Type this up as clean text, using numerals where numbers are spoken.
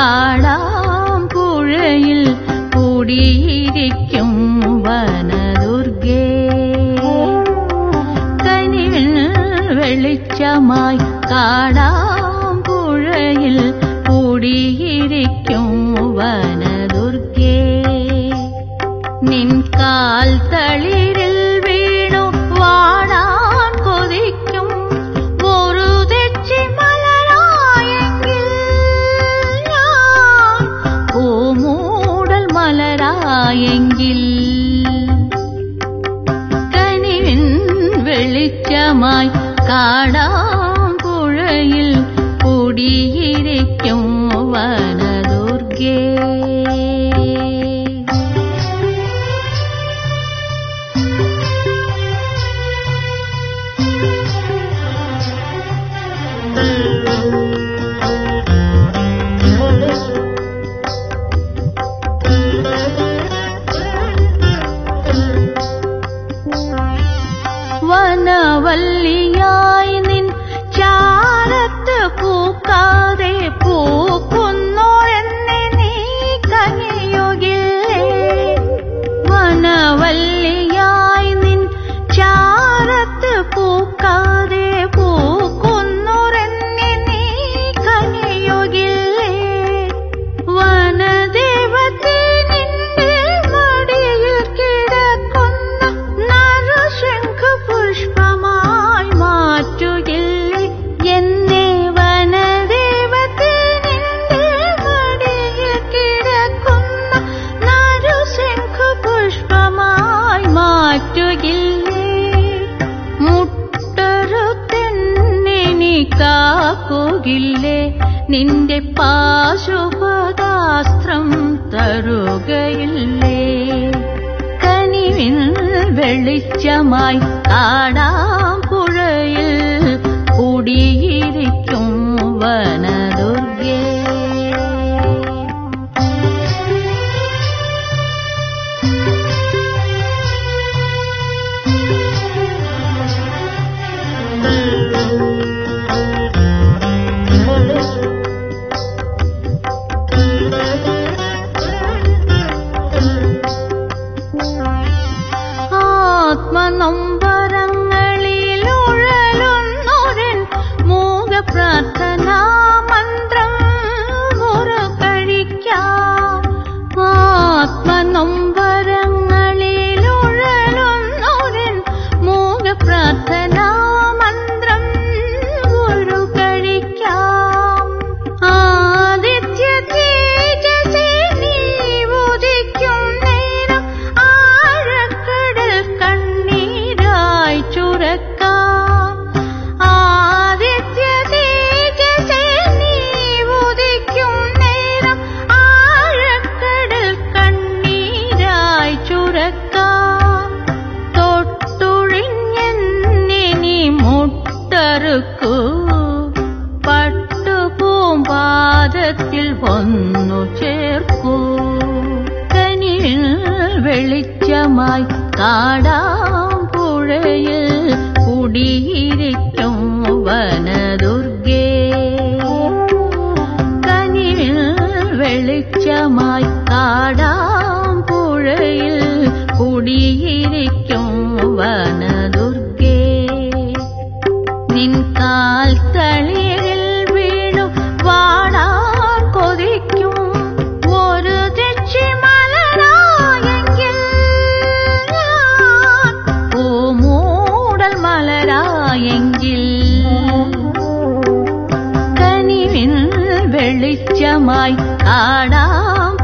കാടാമ്പുഴയിൽ കൂടിയിരിക്കും വനദുർഗേ. കനിവിൽ വെളിച്ചമായി കാടാമ്പുഴയിൽ കൂടിയിരിക്കും വനദുർഗേ. നിൻ കാൽ തളിരിൽ വീണു വാടാൻ കൊതിക്കും ഒരു തെച്ചി മലരായെങ്കിൽ ഞാൻ പൂമൂടൽ മലരായെങ്കിൽ. കനിവിൻ വെളിച്ചമായി കാടാമ്പുഴയിൽ കൂടിയിരിക്കും വനദുർഗേ. വനവല്ലിയായി നിൻ ചാരത്ത് പൂക്കാതെ പൂക്കുന്നോരെന്നെ നീ കനിയുകില്ലേ. വനവല്ലിയായി നിൻ ചാരത്ത് പൂക്കാതെ പൂക്കുന്നോരെന്നെ നീ കനിയുകില്ലേ. വനദേവത്തെ നിന്റെ മടിയിൽ കിടക്കുന്ന നറുശംഖ പുഷ്പമായി മാറ്റുകില്ലേ എന്നെ. വനദേവത്തെ നിന്റെ മടിയിൽ കിടക്കുന്ന നറുശംഖ പുഷ്പമായി മാറ്റുകില്ലേ. മുട്ടറുത്തെന്നെ നീ കാക്കുകില്ലേ. നിന്റെ പാശുപതാസ്ത്രം തരുകയില്ലേ. കനിവിൻ വെളിച്ചമായി കാടാമ്പുഴയിൽ കൂടിയിരിക്കും വനദുർഗേ. ആത്മനൊമ്പരങ്ങളിൽ ഉഴലുന്നൊരൻ മൂകപ്രാർത്ഥനാ മന്ത്രം ഉറക്കഴിക്കാം. ആത്മനൊമ്പരങ്ങളിൽ ഉഴലുന്നൊരൻ മൂകപ്രാർത്ഥനാ മന്ത്രം ഉറക്കഴിക്കാം. ആദിത്യ തേജസ്സേ നീ ഉദിക്കും നേരം ആഴക്കടൽ കണ്ണീരായി ചുരക്കാം. ആദിത്യ തേജസ്സേ നീ ഉദിക്കും നേരം ആഴക്കടൽ കണ്ണീരായി ചുരക്കാം. തൊട്ടുഴിഞ്ഞെന്നെ നീ മുട്ടറുക്കൂ. പട്ടുപൂമ്പാദത്തിൽ വന്നു ചേർക്കൂ. കനിവിൽ വെളിച്ചമായി കാടാമ്പുഴയിൽ കൂടിയിരിക്കും വനദുർഗേ. കനിവിൽ വെളിച്ചമായി കാടാമ്പുഴയിൽ കൂടിയിരിക്കും വനദുർഗേ. നിൻ കാൽ തളിരിൽ വീണു വാടാൻ കൊതിക്കും ഒരു തെച്ചി മലരായെങ്കിൽ ഞാൻ പൂമൂടൽ മലരായെങ്കിൽ. കനിവിൻ വെളിച്ചമായി കാടാം